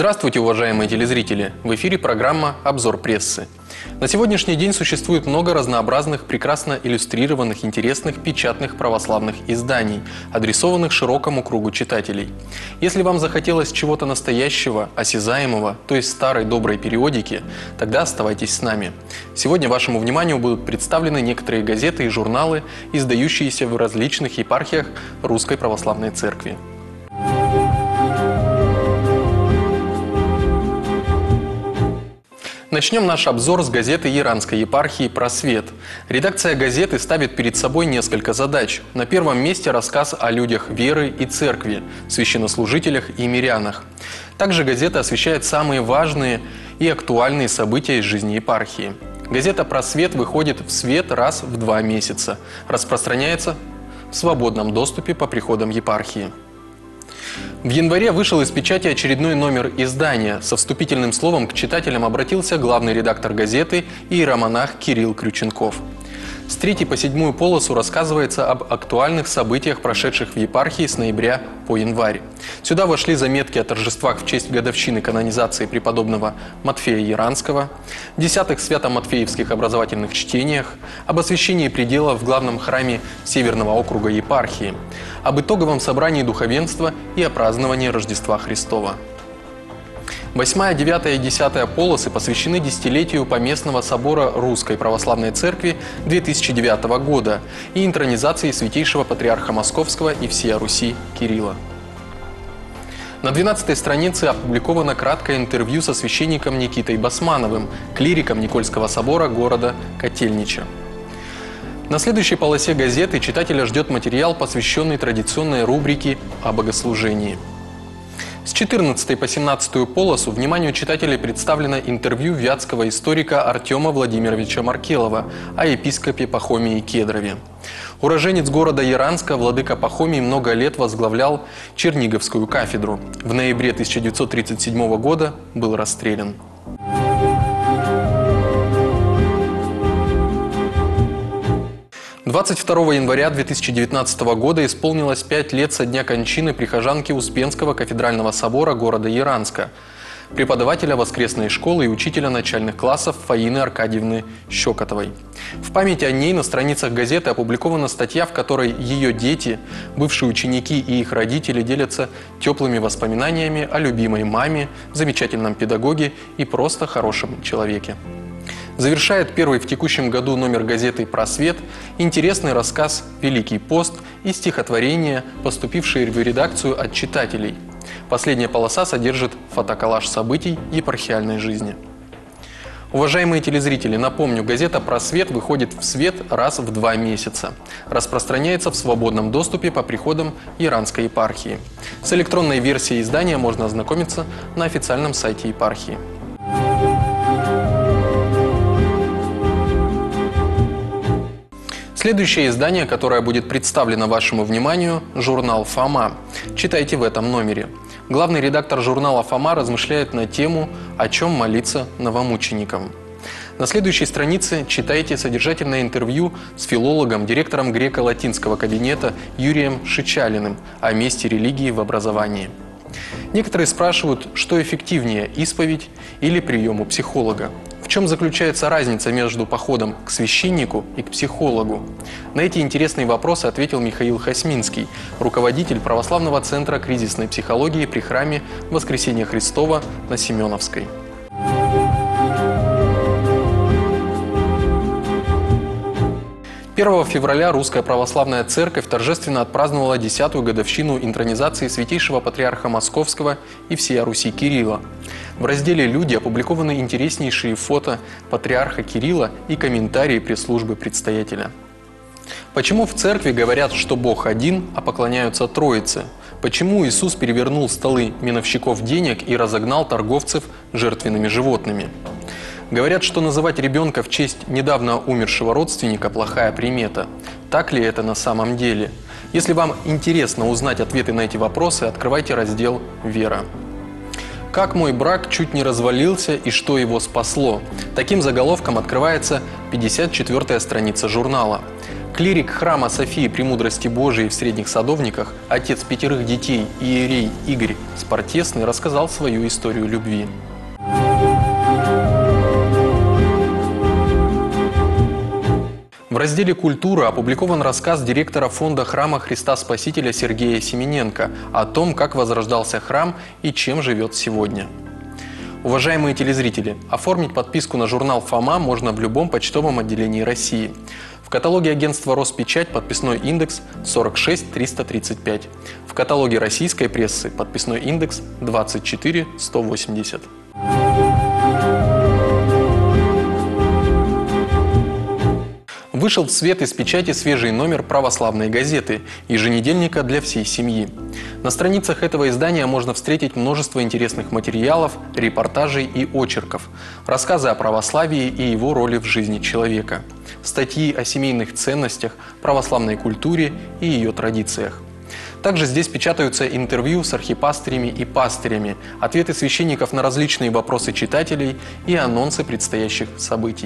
Здравствуйте, уважаемые телезрители! В эфире программа «Обзор прессы». На сегодняшний день существует много разнообразных, прекрасно иллюстрированных, интересных, печатных православных изданий, адресованных широкому кругу читателей. Если вам захотелось чего-то настоящего, осязаемого, то есть старой доброй периодики, тогда оставайтесь с нами. Сегодня вашему вниманию будут представлены некоторые газеты и журналы, издающиеся в различных епархиях Русской Православной Церкви. Начнем наш обзор с газеты Яранской епархии «Просвет». Редакция газеты ставит перед собой несколько задач. На первом месте рассказ о людях веры и церкви, священнослужителях и мирянах. Также газета освещает самые важные и актуальные события из жизни епархии. Газета «Просвет» выходит в свет раз в 2 месяца. Распространяется в свободном доступе по приходам епархии. В январе вышел из печати очередной номер издания. Со вступительным словом к читателям обратился главный редактор газеты иеромонах Кирилл Крюченков. С 3 по 7 полосу рассказывается об актуальных событиях, прошедших в епархии с ноября по январь. Сюда вошли заметки о торжествах в честь годовщины канонизации преподобного Матфея Яранского, 10-х свято-матфеевских образовательных чтениях, об освящении пределов в главном храме Северного округа епархии, об итоговом собрании духовенства и о праздновании Рождества Христова. 8, 9 и 10 полосы посвящены десятилетию Поместного собора Русской Православной Церкви 2009 года и интронизации Святейшего Патриарха Московского и всея Руси Кирилла. На 12-й странице опубликовано краткое интервью со священником Никитой Басмановым, клириком Никольского собора города Котельнича. На следующей полосе газеты читателя ждет материал, посвященный традиционной рубрике о богослужении. С 14 по 17 полосу вниманию читателей представлено интервью вятского историка Артема Владимировича Маркелова о епископе Пахомии Кедрове. Уроженец города Яранска, владыка Пахомий много лет возглавлял Черниговскую кафедру. В ноябре 1937 года был расстрелян. 22 января 2019 года исполнилось 5 лет со дня кончины прихожанки Успенского кафедрального собора города Яранска, преподавателя воскресной школы и учителя начальных классов Фаины Аркадьевны Щекотовой. В память о ней на страницах газеты опубликована статья, в которой ее дети, бывшие ученики и их родители делятся теплыми воспоминаниями о любимой маме, замечательном педагоге и просто хорошем человеке. Завершает первый в текущем году номер газеты «Просвет» интересный рассказ «Великий пост» и стихотворение, поступившие в редакцию от читателей. Последняя полоса содержит фотоколлаж событий епархиальной жизни. Уважаемые телезрители, напомню, газета «Просвет» выходит в свет раз в 2 месяца. Распространяется в свободном доступе по приходам Яранской епархии. С электронной версией издания можно ознакомиться на официальном сайте епархии. Следующее издание, которое будет представлено вашему вниманию – журнал «Фома». Читайте в этом номере. Главный редактор журнала «Фома» размышляет на тему «О чем молиться новомученикам». На следующей странице читайте содержательное интервью с филологом, директором греко-латинского кабинета Юрием Шичалиным о месте религии в образовании. Некоторые спрашивают, что эффективнее – исповедь или прием у психолога. В чем заключается разница между походом к священнику и к психологу? На эти интересные вопросы ответил Михаил Хасминский, руководитель православного центра кризисной психологии при храме Воскресения Христова на Семеновской. «1 февраля Русская Православная Церковь торжественно отпраздновала 10-ю годовщину интронизации Святейшего Патриарха Московского и всея Руси Кирилла. В разделе «Люди» опубликованы интереснейшие фото патриарха Кирилла и комментарии пресс-службы предстоятеля. Почему в церкви говорят, что Бог один, а поклоняются Троице? Почему Иисус перевернул столы миновщиков денег и разогнал торговцев жертвенными животными? Говорят, что называть ребенка в честь недавно умершего родственника – плохая примета. Так ли это на самом деле? Если вам интересно узнать ответы на эти вопросы, открывайте раздел «Вера». «Как мой брак чуть не развалился и что его спасло?» Таким заголовком открывается 54-я страница журнала. Клирик храма Софии Премудрости Божией в Средних Садовниках, отец 5 детей, иерей Игорь Спортесный, рассказал свою историю любви. В разделе «Культура» опубликован рассказ директора фонда храма Христа Спасителя Сергея Семененко о том, как возрождался храм и чем живет сегодня. Уважаемые телезрители, оформить подписку на журнал «Фома» можно в любом почтовом отделении России. В каталоге агентства «Роспечать» подписной индекс 46335. В каталоге российской прессы подписной индекс 24180. Вышел в свет из печати свежий номер православной газеты, еженедельника для всей семьи. На страницах этого издания можно встретить множество интересных материалов, репортажей и очерков, рассказы о православии и его роли в жизни человека, статьи о семейных ценностях, православной культуре и ее традициях. Также здесь печатаются интервью с архипастырями и пастырями, ответы священников на различные вопросы читателей и анонсы предстоящих событий.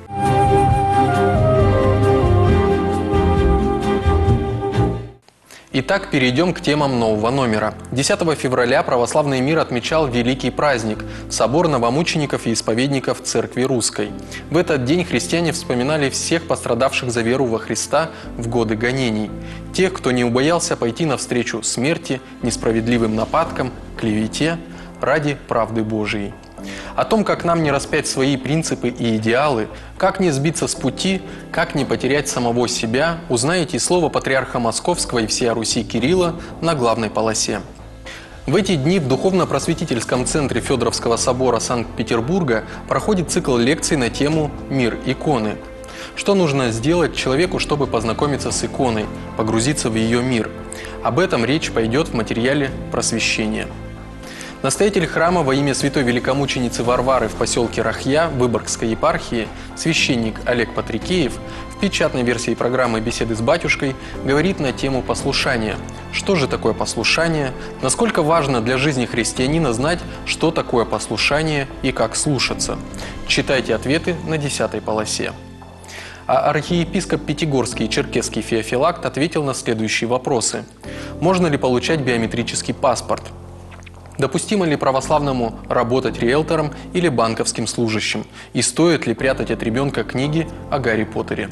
Итак, перейдем к темам нового номера. 10 февраля православный мир отмечал великий праздник – Собор новомучеников и исповедников Церкви Русской. В этот день христиане вспоминали всех пострадавших за веру во Христа в годы гонений. Тех, кто не убоялся пойти навстречу смерти, несправедливым нападкам, клевете ради правды Божией. О том, как нам не распять свои принципы и идеалы, как не сбиться с пути, как не потерять самого себя, узнаете из слова патриарха Московского и всея Руси Кирилла на главной полосе. В эти дни в Духовно-просветительском центре Федоровского собора Санкт-Петербурга проходит цикл лекций на тему «Мир иконы». Что нужно сделать человеку, чтобы познакомиться с иконой, погрузиться в ее мир? Об этом речь пойдет в материале «Просвещение». Настоятель храма во имя святой великомученицы Варвары в поселке Рахья Выборгской епархии, священник Олег Патрикеев, в печатной версии программы «Беседы с батюшкой» говорит на тему послушания. Что же такое послушание? Насколько важно для жизни христианина знать, что такое послушание и как слушаться? Читайте ответы на 10-й полосе. А архиепископ Пятигорский и Черкесский Феофилакт ответил на следующие вопросы. Можно ли получать биометрический паспорт? Допустимо ли православному работать риэлтором или банковским служащим? И стоит ли прятать от ребенка книги о Гарри Поттере?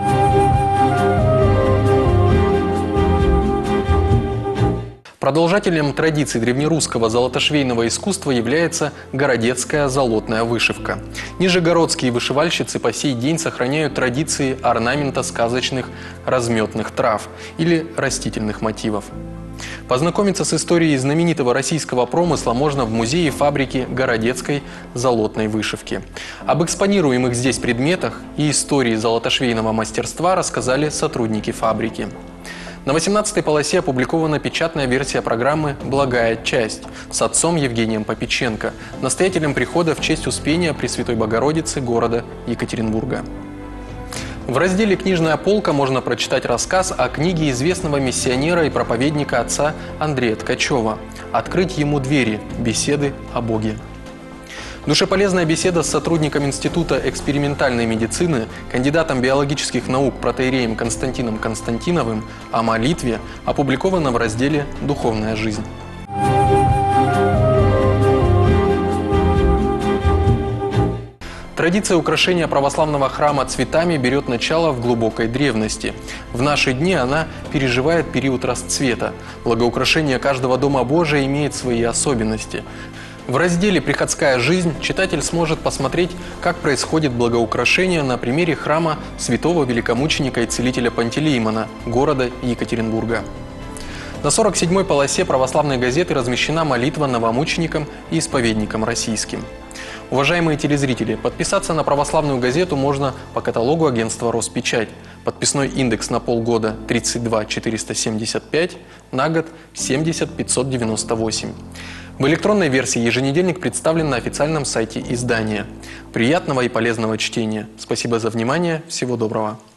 Продолжателем традиций древнерусского золотошвейного искусства является городецкая золотная вышивка. Нижегородские вышивальщицы по сей день сохраняют традиции орнамента сказочных разметных трав или растительных мотивов. Познакомиться с историей знаменитого российского промысла можно в музее фабрики городецкой золотной вышивки. Об экспонируемых здесь предметах и истории золотошвейного мастерства рассказали сотрудники фабрики. На 18-й полосе опубликована печатная версия программы «Благая часть» с отцом Евгением Попеченко, настоятелем прихода в честь Успения Пресвятой Богородицы города Екатеринбурга. В разделе «Книжная полка» можно прочитать рассказ о книге известного миссионера и проповедника отца Андрея Ткачева «Открыть ему двери. Беседы о Боге». Душеполезная беседа с сотрудником Института экспериментальной медицины, кандидатом биологических наук протоиереем Константином Константиновым о молитве опубликована в разделе «Духовная жизнь». Традиция украшения православного храма цветами берет начало в глубокой древности. В наши дни она переживает период расцвета. Благоукрашение каждого дома Божия имеет свои особенности. В разделе «Приходская жизнь» читатель сможет посмотреть, как происходит благоукрашение на примере храма святого великомученика и целителя Пантелеимона, города Екатеринбурга. На 47-й полосе православной газеты размещена молитва новомученикам и исповедникам российским. Уважаемые телезрители, подписаться на православную газету можно по каталогу агентства «Роспечать». Подписной индекс на полгода 32 475, на год 70 598. В электронной версии еженедельник представлен на официальном сайте издания. Приятного и полезного чтения. Спасибо за внимание. Всего доброго.